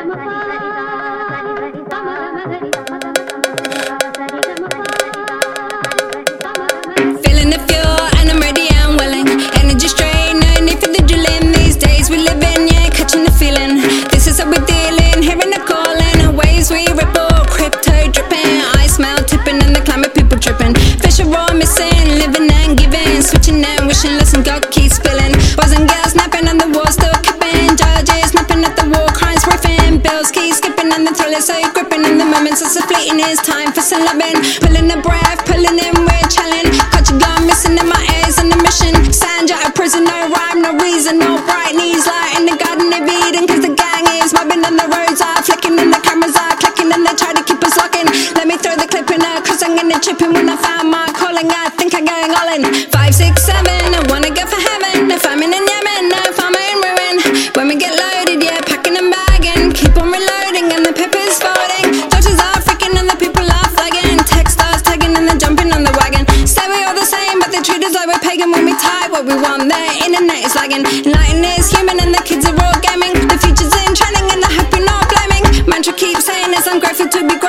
Feeling the fuel and I'm ready and willing. Energy straight, no need for the drilling. These days we live in, yeah, catching the feeling. This is how we're dealing, hearing the calling. Waves we ripple, crypto dripping. Ice melt tipping and the climate people tripping. Fish are all missing, living and giving. Switching and wishing, listen, God keeps spilling. Boys and girls snapping and the war still kipping. Judges snapping at the war, crimes riffing. Bills keep skipping and the thrill is so gripping. In the moments it's a fleeting, it's time for some loving. Pulling the breath, pulling in, we're chilling. Catch a gun, missing in my ears and the mission. Sand out of prison, no rhyme, no reason. No bright knees, light in the garden of Eden. Cause the gang is mobbing and the roads are flicking and the cameras are clicking and they try to keep us locking. Let me throw the clip in her, cause I'm gonna chip in. When I found my calling, I think I'm going all in. 5, 6, 7, I wanna go for heaven. If I'm in Yemen, no farmer in ruin. When we get loaded, yeah, packing and bagging. Keep on reloading and the pepper's folding. Doctors are freaking and the people are flagging. Tech stars tagging and they're jumping on the wagon. Say we all the same, but they treat us like we're pagan. When we type what we want, their internet is lagging. Enlightened is human and the kids are all gaming. The future's in training and the happy not blaming. Mantra keeps saying this, I'm grateful to be